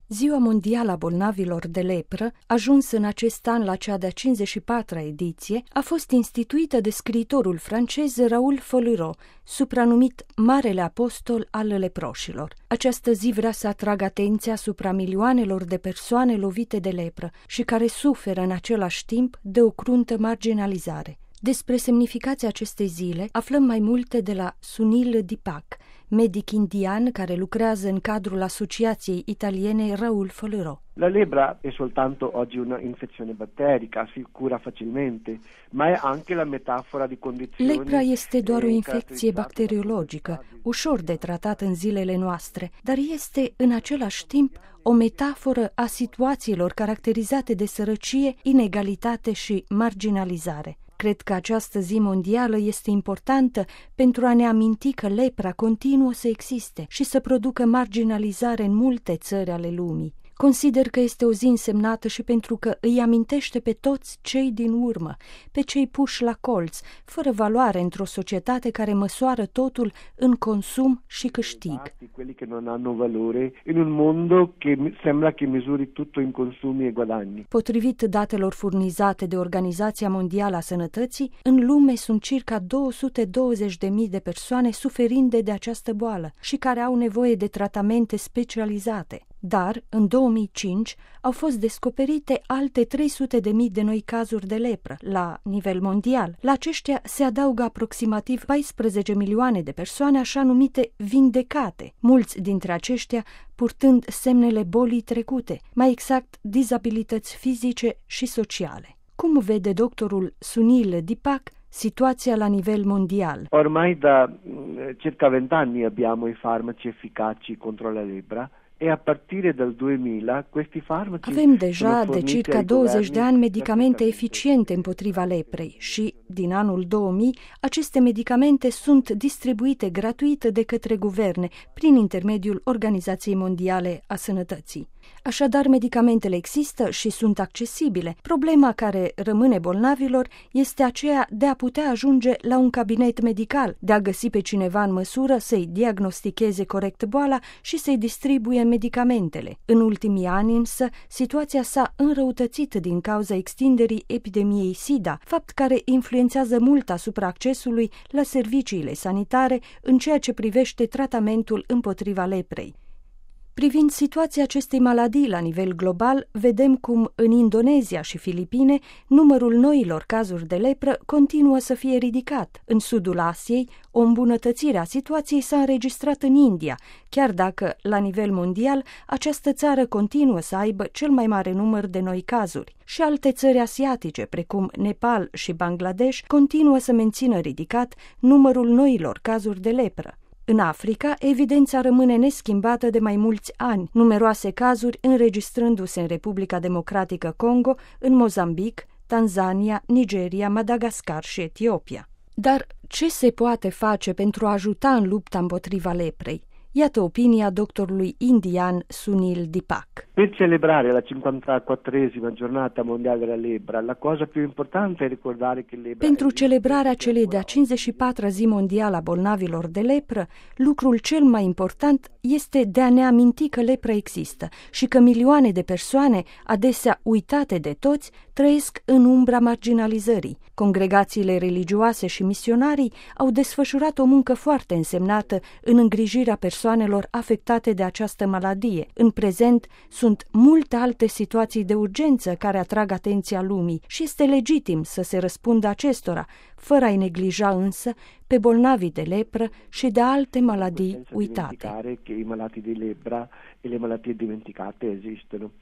Ziua Mondială a Bolnavilor de Lepră, ajuns în acest an la cea de-a 54-a ediție, a fost instituită de scriitorul francez Raoul Follereau, supranumit Marele Apostol al leproșilor. Această zi vrea să atragă atenția asupra milioanelor de persoane lovite de lepră și care suferă în același timp de o cruntă marginalizare. Despre semnificația acestei zile aflăm mai multe de la Sunil Dipak, medic indian care lucrează în cadrul Asociației Italiene Raoul Follereau. La lebbra è soltanto oggi una infezione batterica, si cura facilmente, ma è anche la metafora di condizioni. Lepra este doar o infecție bacteriologică, ușor de tratat în zilele noastre, dar este în același timp o metaforă a situațiilor caracterizate de sărăcie, inegalitate și marginalizare. Cred că această zi mondială este importantă pentru a ne aminti că lepra continuă să existe și să producă marginalizare în multe țări ale lumii. Consider că este o zi însemnată și pentru că îi amintește pe toți cei din urmă, pe cei puși la colț, fără valoare într-o societate care măsoară totul în consum și câștig. Quelli che non hanno valore in un mondo che sembra che misuri tutto in consumi e guadagni. Potrivit datelor furnizate de Organizația Mondială a Sănătății, în lume sunt circa 220.000 de persoane suferinde de această boală și care au nevoie de tratamente specializate. Dar, în 2005, au fost descoperite alte 300.000 de noi cazuri de lepră la nivel mondial. La aceștia se adaugă aproximativ 14 milioane de persoane așa numite vindecate, mulți dintre aceștia purtând semnele bolii trecute, mai exact dizabilități fizice și sociale. Cum vede doctorul Sunil Dipak situația la nivel mondial? Ormai da circa 20 anni abbiamo i farmaci efficaci contro la lebbra. E a partire dal 2000 questi farmaci avem deja de circa 20 de ani medicamente eficiente împotriva leprei și, din anul 2000, aceste medicamente sunt distribuite gratuit de către guverne prin intermediul Organizației Mondiale a Sănătății. Așadar, medicamentele există și sunt accesibile. Problema care rămâne bolnavilor este aceea de a putea ajunge la un cabinet medical, de a găsi pe cineva în măsură să-i diagnosticheze corect boala și să-i distribuie medicamentele. În ultimii ani însă, situația s-a înrăutățit din cauza extinderii epidemiei SIDA, fapt care influențează mult asupra accesului la serviciile sanitare în ceea ce privește tratamentul împotriva leprei. Privind situația acestei maladii la nivel global, vedem cum în Indonezia și Filipine numărul noilor cazuri de lepră continuă să fie ridicat. În sudul Asiei, o îmbunătățire a situației s-a înregistrat în India, chiar dacă, la nivel mondial, această țară continuă să aibă cel mai mare număr de noi cazuri. Și alte țări asiatice, precum Nepal și Bangladesh, continuă să mențină ridicat numărul noilor cazuri de lepră. În Africa, evidența rămâne neschimbată de mai mulți ani, numeroase cazuri înregistrându-se în Republica Democratică Congo, în Mozambic, Tanzania, Nigeria, Madagascar și Etiopia. Dar ce se poate face pentru a ajuta în lupta împotriva leprei? Iată opinia doctorului indian Sunil Dipak. Per celebrare la 54esima giornata mondiale della lebbra, la cosa più importante è ricordare che lebbra. Pentru celebrarea celei de-a 54-a zi mondială a bolnavilor de lepră, lucrul cel mai important este de a ne aminti că lepra există și că milioane de persoane, adesea uitate de toți, trăiesc în umbra marginalizării. Congregațiile religioase și misionarii au desfășurat o muncă foarte însemnată în îngrijirea persoanelor afectate de această maladie. În prezent, sunt multe alte situații de urgență care atrag atenția lumii și este legitim să se răspundă acestora, fără a-i neglija însă pe bolnavii de lepră și de alte maladii uitate. Che i malati di lebbra e le malattie dimenticate esistono.